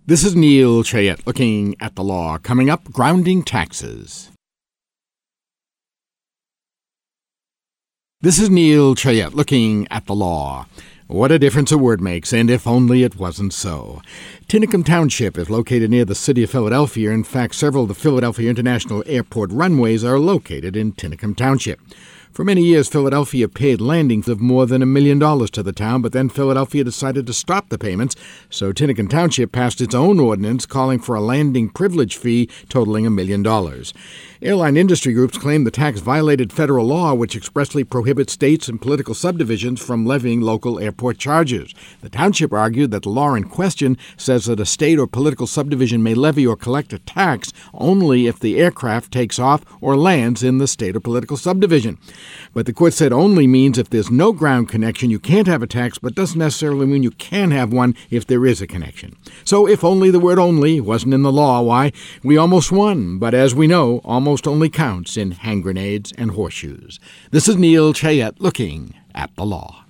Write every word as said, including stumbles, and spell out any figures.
This is Neil Chayette looking at the law. Coming up, grounding taxes. This is Neil Chayette looking at the law. What a difference a word makes, and if only it wasn't so. Tinicum Township is located near the city of Philadelphia. In fact, several of the Philadelphia International Airport runways are located in Tinicum Township. For many years, Philadelphia paid landings of more than a million dollars to the town, but then Philadelphia decided to stop the payments, so Tinicum Township passed its own ordinance calling for a landing privilege fee totaling a million dollars. Airline industry groups claim the tax violated federal law, which expressly prohibits states and political subdivisions from levying local airport charges. The township argued that the law in question says that a state or political subdivision may levy or collect a tax only if the aircraft takes off or lands in the state or political subdivision. But the court said only means if there's no ground connection, you can't have a tax, but doesn't necessarily mean you can have one if there is a connection. So if only the word only wasn't in the law, why, we almost won. But as we know, almost only counts in hand grenades and horseshoes. This is Neil Chayette looking at the law.